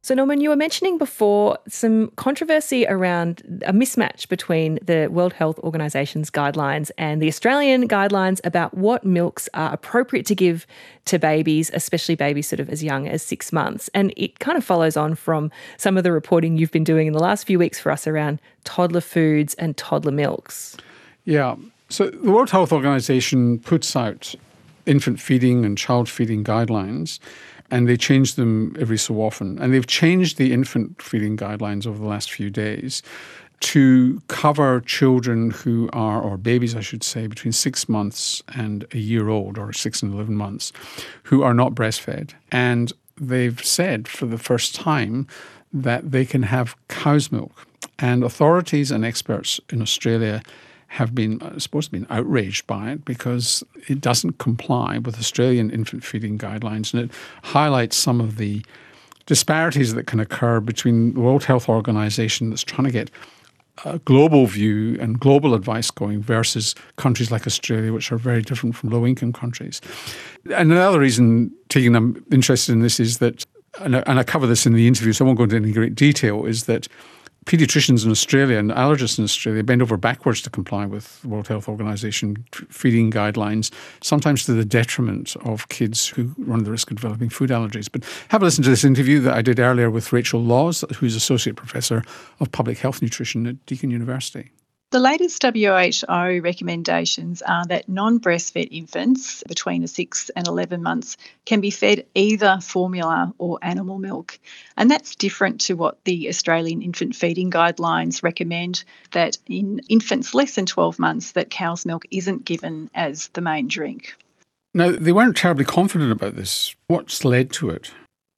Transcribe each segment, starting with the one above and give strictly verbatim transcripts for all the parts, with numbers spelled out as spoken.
So, Norman, you were mentioning before some controversy around a mismatch between the World Health Organisation's guidelines and the Australian guidelines about what milks are appropriate to give to babies, especially babies sort of as young as six months. And it kind of follows on from some of the reporting you've been doing in the last few weeks for us around toddler foods and toddler milks. Yeah. So the World Health Organisation puts out infant feeding and child feeding guidelines, and they change them every so often. And they've changed the infant feeding guidelines over the last few days to cover children who are, or babies I should say, between six months and a year old, or six and eleven months, who are not breastfed. And they've said for the first time that they can have cow's milk. And authorities and experts in Australia have been, I suppose, been outraged by it because it doesn't comply with Australian infant feeding guidelines, and it highlights some of the disparities that can occur between the World Health Organization that's trying to get a global view and global advice going versus countries like Australia, which are very different from low-income countries. And another reason taking I'm interested in this is that, and I, and I cover this in the interview, so I won't go into any great detail, is that paediatricians in Australia and allergists in Australia bend over backwards to comply with the World Health Organization feeding guidelines, sometimes to the detriment of kids who run the risk of developing food allergies. But have a listen to this interview that I did earlier with Rachel Laws, who's Associate Professor of Public Health Nutrition at Deakin University. The latest W H O recommendations are that non-breastfed infants between six and eleven months can be fed either formula or animal milk. And that's different to what the Australian infant feeding guidelines recommend, that in infants less than twelve months that cow's milk isn't given as the main drink. Now, they weren't terribly confident about this. What's led to it?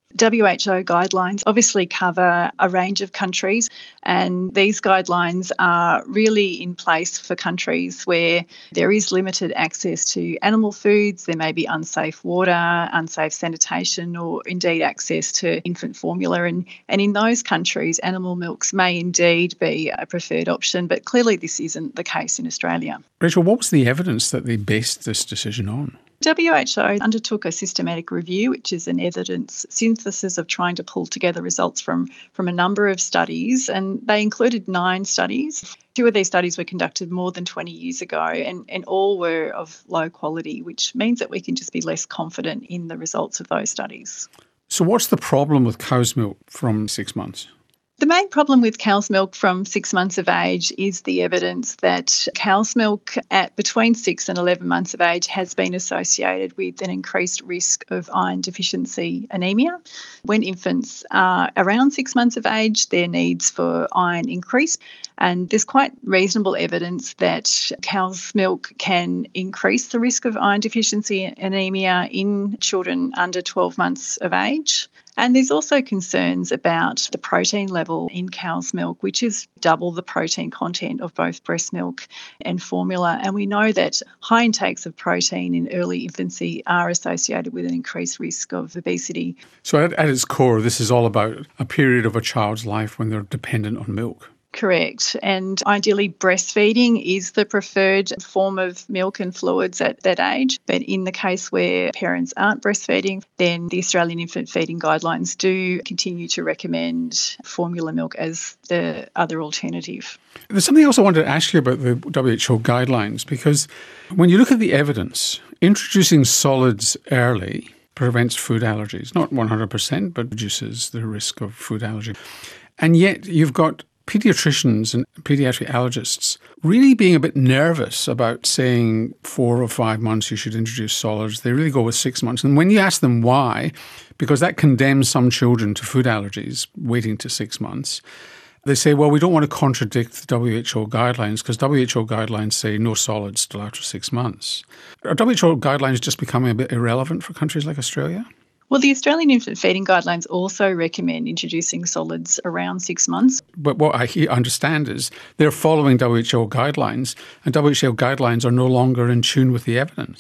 W H O guidelines obviously cover a range of countries, and these guidelines are really in place for countries where there is limited access to animal foods, there may be unsafe water, unsafe sanitation, or indeed access to infant formula. And, and in those countries, animal milks may indeed be a preferred option, but clearly this isn't the case in Australia. Rachel, what was the evidence that they based this decision on? W H O undertook a systematic review, which is an evidence synthesis of trying to pull together results from, from a number of studies, and they included nine studies. Two of these studies were conducted more than twenty years ago, and, and all were of low quality, which means that we can just be less confident in the results of those studies. So what's the problem with cow's milk from six months? The main problem with cow's milk from six months of age is the evidence that cow's milk at between six and eleven months of age has been associated with an increased risk of iron deficiency anemia. When infants are around six months of age, their needs for iron increase, and there's quite reasonable evidence that cow's milk can increase the risk of iron deficiency anemia in children under twelve months of age. And there's also concerns about the protein level in cow's milk, which is double the protein content of both breast milk and formula. And we know that high intakes of protein in early infancy are associated with an increased risk of obesity. So at, at its core, this is all about a period of a child's life when they're dependent on milk. Correct. And ideally, breastfeeding is the preferred form of milk and fluids at that age. But in the case where parents aren't breastfeeding, then the Australian infant feeding guidelines do continue to recommend formula milk as the other alternative. There's something else I wanted to ask you about the W H O guidelines, because when you look at the evidence, introducing solids early prevents food allergies. Not one hundred percent, but reduces the risk of food allergy. And yet you've got paediatricians and paediatric allergists really being a bit nervous about saying four or five months you should introduce solids. They really go with six months. And when you ask them why, because that condemns some children to food allergies waiting to six months, they say, well, we don't want to contradict the W H O guidelines because W H O guidelines say no solids till after six months. Are W H O guidelines just becoming a bit irrelevant for countries like Australia? Well, the Australian infant feeding guidelines also recommend introducing solids around six months. But what I understand is they're following W H O guidelines, and W H O guidelines are no longer in tune with the evidence.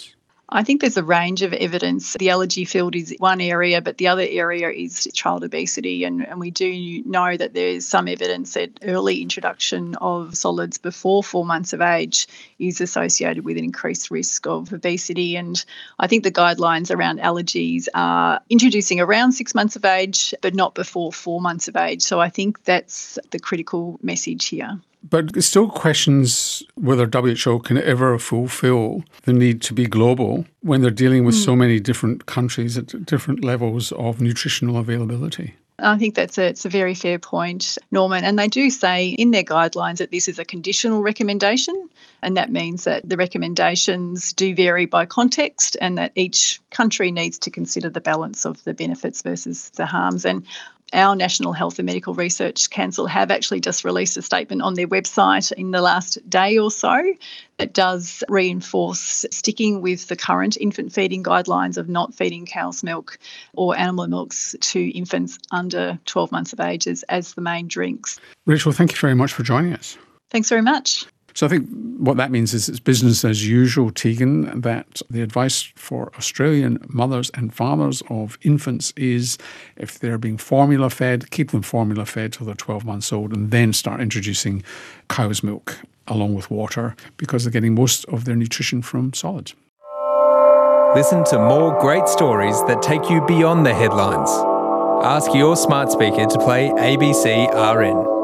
I think there's a range of evidence. The allergy field is one area, but the other area is child obesity. And, and we do know that there's some evidence that early introduction of solids before four months of age is associated with an increased risk of obesity. And I think the guidelines around allergies are introducing around six months of age, but not before four months of age. So I think that's the critical message here. But it still questions whether W H O can ever fulfill the need to be global when they're dealing with mm. so many different countries at different levels of nutritional availability. I think that's a, it's a very fair point, Norman. And they do say in their guidelines that this is a conditional recommendation, and that means that the recommendations do vary by context and that each country needs to consider the balance of the benefits versus the harms. And our National Health and Medical Research Council have actually just released a statement on their website in the last day or so that does reinforce sticking with the current infant feeding guidelines of not feeding cow's milk or animal milks to infants under twelve months of age as, as the main drinks. Rachel, thank you very much for joining us. Thanks very much. So I think what that means is it's business as usual, Tegan, that the advice for Australian mothers and fathers of infants is if they're being formula fed, keep them formula fed till they're twelve months old and then start introducing cow's milk along with water because they're getting most of their nutrition from solids. Listen to more great stories that take you beyond the headlines. Ask your smart speaker to play A B C R N.